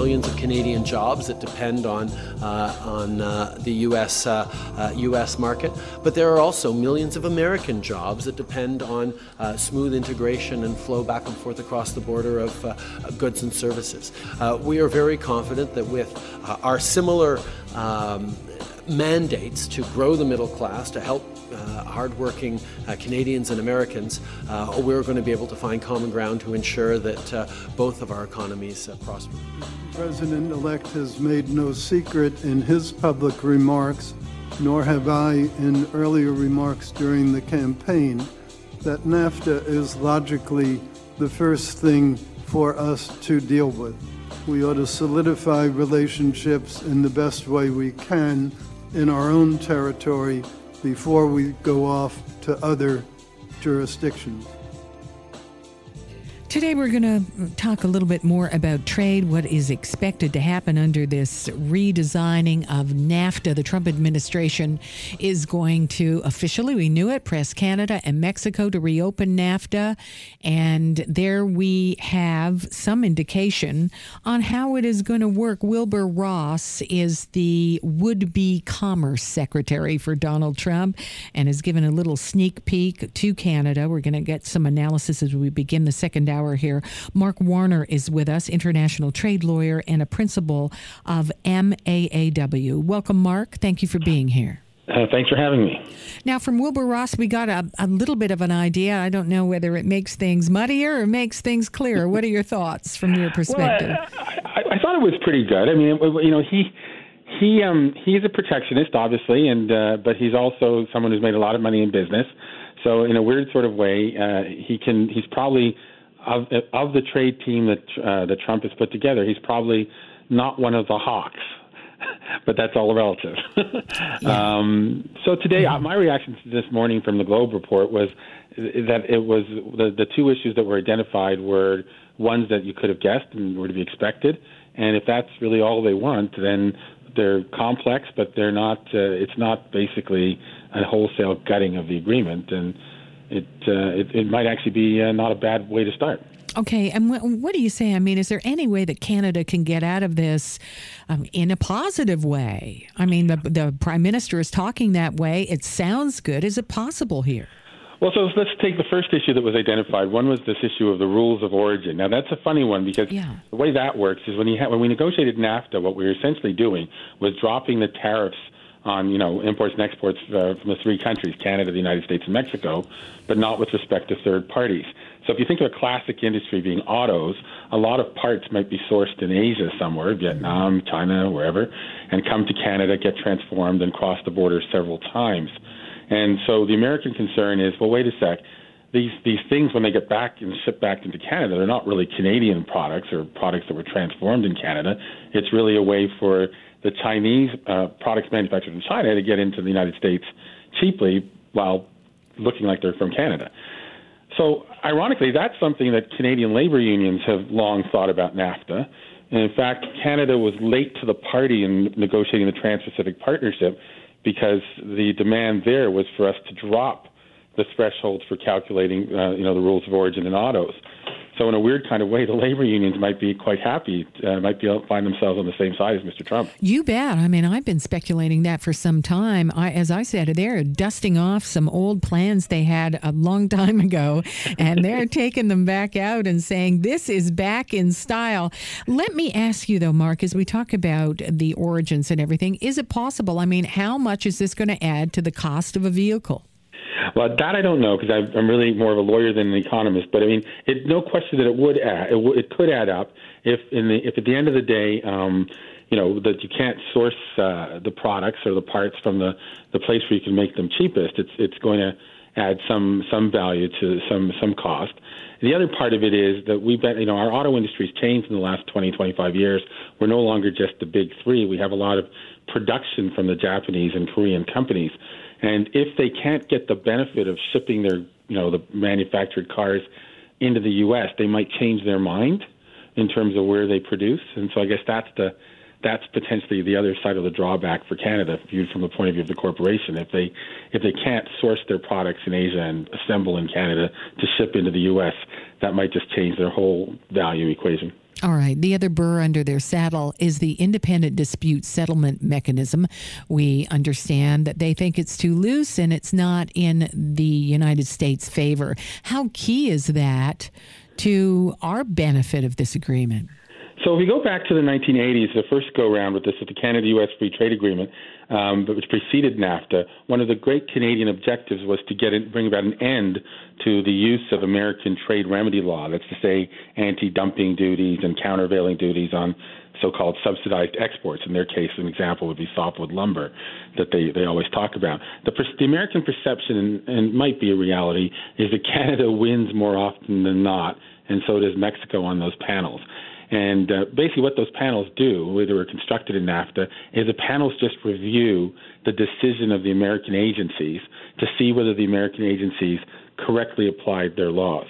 millions of Canadian jobs that depend on the U.S. market, but there are also millions of American jobs that depend on smooth integration and flow back and forth across the border of goods and services. We are very confident that with our similar mandates to grow the middle class, to help hardworking Canadians and Americans, we're going to be able to find common ground to ensure that both of our economies prosper. The President-elect has made no secret in his public remarks, nor have I in earlier remarks during the campaign, that NAFTA is logically the first thing for us to deal with. We ought to solidify relationships in the best way we can in our own territory before we go off to other jurisdictions. Today we're going to talk a little bit more about trade, what is expected to happen under this redesigning of NAFTA. The Trump administration is going to officially, we knew it, press Canada and Mexico to reopen NAFTA. And there we have some indication on how it is going to work. Wilbur Ross is the would-be Commerce Secretary for Donald Trump and has given a little sneak peek to Canada. We're going to get some analysis as we begin the second hour here. Mark Warner is with us, international trade lawyer and a principal of MAAW. Welcome, Mark. Thank you for being here. Thanks for having me. Now, from Wilbur Ross, we got a little bit of an idea. I don't know whether it makes things muddier or makes things clearer. What are your thoughts from your perspective? Well, I thought it was pretty good. I mean, you know, he's a protectionist, obviously, and but he's also someone who's made a lot of money in business. So, in a weird sort of way, he's probably of the trade team that Trump has put together, he's probably not one of the hawks, but that's all relative. Yeah. So today, my reaction to this morning from the Globe report was that it was the two issues that were identified were ones that you could have guessed and were to be expected. And if that's really all they want, then they're complex, but they're not. It's not basically a wholesale gutting of the agreement, and it might actually be not a bad way to start. Okay, and what do you say? I mean, is there any way that Canada can get out of this in a positive way? I mean, the Prime Minister is talking that way. It sounds good. Is it possible here? Well, so let's take the first issue that was identified. One was this issue of the rules of origin. Now, that's a funny one because the way that works is when we negotiated NAFTA, what we were essentially doing was dropping the tariffs on, you know, imports and exports from the three countries, Canada, the United States, and Mexico, but not with respect to third parties. So if you think of a classic industry being autos, a lot of parts might be sourced in Asia somewhere, Vietnam, China, wherever, and come to Canada, get transformed, and cross the border several times. And so the American concern is, well, wait a sec, these things, when they get back and shipped back into Canada, they're not really Canadian products or products that were transformed in Canada. It's really a way for the Chinese products manufactured in China to get into the United States cheaply while looking like they're from Canada. So, ironically, that's something that Canadian labor unions have long thought about NAFTA. And in fact, Canada was late to the party in negotiating the Trans-Pacific Partnership because the demand there was for us to drop the thresholds for calculating, the rules of origin in autos. So in a weird kind of way, the labor unions might be quite happy, might be able to find themselves on the same side as Mr. Trump. You bet. I mean, I've been speculating that for some time. As I said, they're dusting off some old plans they had a long time ago, and they're taking them back out and saying, this is back in style. Let me ask you, though, Mark, as we talk about the origins and everything, is it possible? I mean, how much is this going to add to the cost of a vehicle? Well, that I don't know because I'm really more of a lawyer than an economist. But I mean, no question that it would add. It could add up if at the end of the day, that you can't source the products or the parts from the place where you can make them cheapest. It's going to add some value to some cost. The other part of it is that our auto industry's changed in the last 20, 25 years. We're no longer just the big three. We have a lot of production from the Japanese and Korean companies. And if they can't get the benefit of shipping their, the manufactured cars into the U.S., they might change their mind in terms of where they produce. And so I guess that's potentially the other side of the drawback for Canada, viewed from the point of view of the corporation. If they can't source their products in Asia and assemble in Canada to ship into the U.S., that might just change their whole value equation. All right. The other burr under their saddle is the independent dispute settlement mechanism. We understand that they think it's too loose and it's not in the United States' favor. How key is that to our benefit of this agreement? So if we go back to the 1980s, the first go-round with this, with the Canada-U.S. Free Trade Agreement, which preceded NAFTA, one of the great Canadian objectives was to bring about an end to the use of American trade remedy law, that's to say anti-dumping duties and countervailing duties on so-called subsidized exports. In their case, an example would be softwood lumber that they always talk about. The American perception, and might be a reality, is that Canada wins more often than not, and so does Mexico on those panels. And basically what those panels do, whether they were constructed in NAFTA, is the panels just review the decision of the American agencies to see whether the American agencies correctly applied their laws.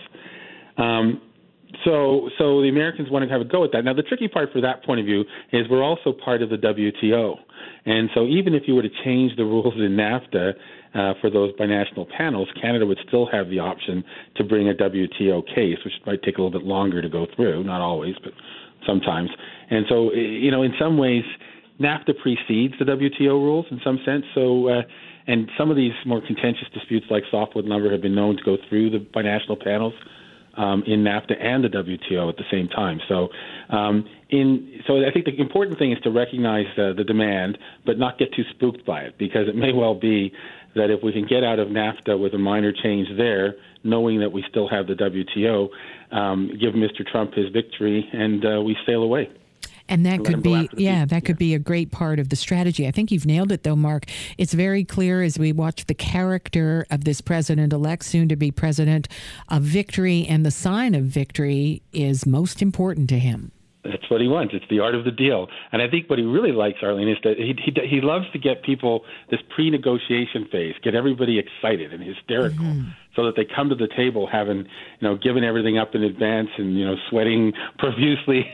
So the Americans want to have a go at that. Now, the tricky part for that point of view is we're also part of the WTO. And so even if you were to change the rules in NAFTA for those binational panels, Canada would still have the option to bring a WTO case, which might take a little bit longer to go through, not always, but sometimes. And so, in some ways, NAFTA precedes the WTO rules in some sense. So, and some of these more contentious disputes like softwood lumber have been known to go through the binational panels in NAFTA and the WTO at the same time. So, so I think the important thing is to recognize the demand, but not get too spooked by it, because it may well be that if we can get out of NAFTA with a minor change there, knowing that we still have the WTO, give Mr. Trump his victory, and we sail away. And that could be, could be a great part of the strategy. I think you've nailed it, though, Mark. It's very clear as we watch the character of this president-elect, soon-to-be president, of victory and the sign of victory is most important to him. That's what he wants. It's the art of the deal. And I think what he really likes, Arlene, is that he loves to get people, this pre-negotiation phase, get everybody excited and hysterical, so that they come to the table having, given everything up in advance and, sweating profusely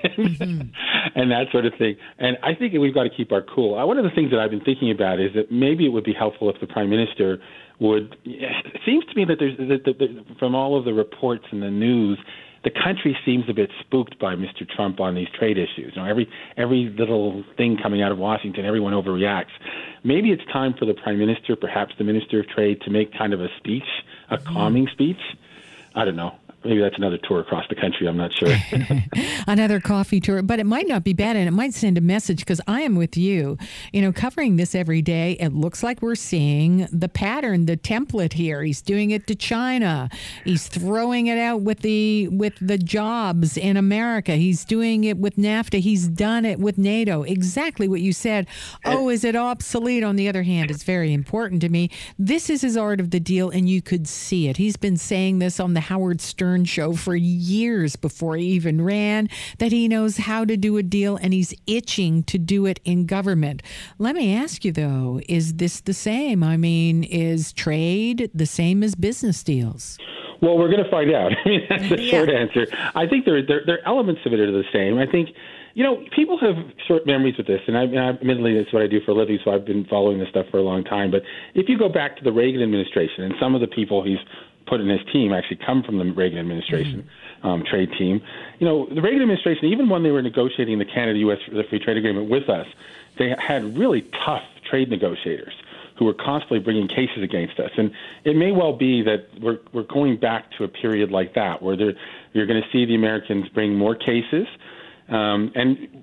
and that sort of thing. And I think we've got to keep our cool. One of the things that I've been thinking about is that maybe it would be helpful if the Prime Minister would, it seems to me that from all of the reports in the news, the country seems a bit spooked by Mr. Trump on these trade issues. Every little thing coming out of Washington, everyone overreacts. Maybe it's time for the Prime Minister, perhaps the Minister of Trade, to make kind of a speech, a calming speech. I don't know. Maybe that's another tour across the country. I'm not sure. Another coffee tour. But it might not be bad, and it might send a message, because I am with you. Covering this every day, it looks like we're seeing the pattern, the template here. He's doing it to China. He's throwing it out with the jobs in America. He's doing it with NAFTA. He's done it with NATO. Exactly what you said. Oh, is it obsolete? On the other hand, it's very important to me. This is his art of the deal, and you could see it. He's been saying this on the Howard Stern show for years before he even ran, that he knows how to do a deal, and he's itching to do it in government. Let me ask you, though, is this the same? I mean, is trade the same as business deals? Well, we're going to find out. I mean, that's the short answer. I think there are elements of it that are the same. I think, people have short memories with this, and admittedly, that's what I do for a living, so I've been following this stuff for a long time. But if you go back to the Reagan administration, and some of the people he's put in his team actually come from the Reagan administration trade team. The Reagan administration, even when they were negotiating the Canada-U.S. Free Trade Agreement with us, they had really tough trade negotiators who were constantly bringing cases against us. And it may well be that we're going back to a period like that, where you're going to see the Americans bring more cases. And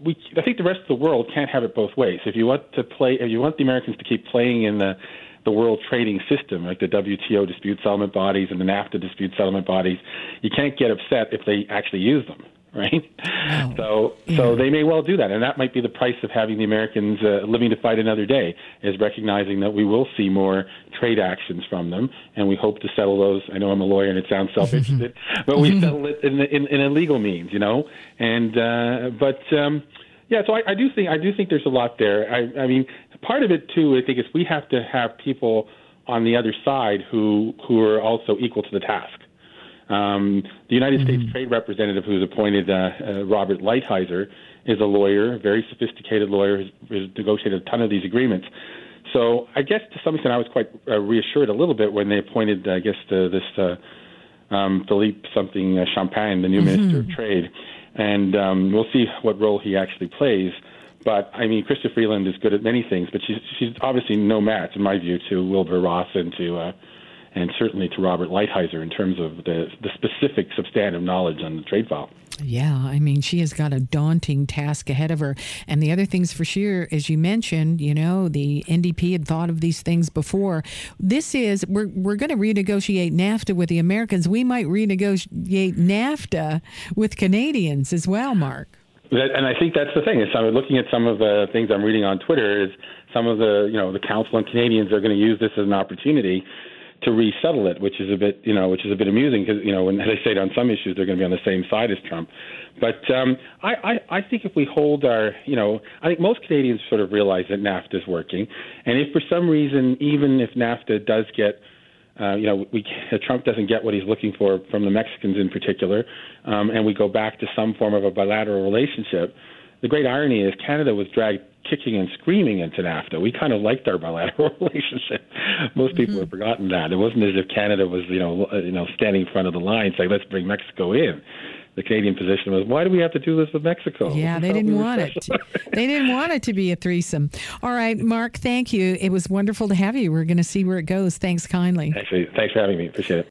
I think the rest of the world can't have it both ways. If you want the Americans to keep playing in the world trading system, like the WTO dispute settlement bodies and the NAFTA dispute settlement bodies, you can't get upset if they actually use them, right? Oh. So they may well do that, and that might be the price of having the Americans living to fight another day, is recognizing that we will see more trade actions from them, and we hope to settle those. I know I'm a lawyer and it sounds self-interested, but we settle it in a legal means, And so I do think there's a lot there. I mean, part of it too, I think, is we have to have people on the other side who are also equal to the task. The United States Trade Representative who's appointed, Robert Lighthizer, is a lawyer, a very sophisticated lawyer, who's negotiated a ton of these agreements. So I guess to some extent I was quite reassured a little bit when they appointed, Philippe Champagne, the new Minister of Trade. and we'll see what role he actually plays. But, I mean, Chrystia Freeland is good at many things, but she's obviously no match, in my view, to Wilbur Ross and certainly to Robert Lighthizer in terms of the specific substantive knowledge on the trade file. Yeah, I mean, she has got a daunting task ahead of her. And the other things for sure, as you mentioned, you know, the NDP had thought of these things before. This is, we're going to renegotiate NAFTA with the Americans. We might renegotiate NAFTA with Canadians as well, Mark. And I think that's the thing. Is I'm looking at some of the things I'm reading on Twitter. Is some of the Council on Canadians are going to use this as an opportunity to resettle it, which is a bit amusing because when they say on some issues they're going to be on the same side as Trump. But I think if we hold our, I think most Canadians sort of realize that NAFTA is working, and if for some reason, even if NAFTA does get Trump doesn't get what he's looking for from the Mexicans in particular, and we go back to some form of a bilateral relationship. The great irony is Canada was dragged kicking and screaming into NAFTA. We kind of liked our bilateral relationship. Most people have forgotten that. It wasn't as if Canada was, standing in front of the line saying, let's bring Mexico in. The Canadian position was, why do we have to do this with Mexico? Yeah, they didn't want it. They didn't want it to be a threesome. All right, Mark, thank you. It was wonderful to have you. We're going to see where it goes. Thanks kindly. Actually, thanks for having me. Appreciate it.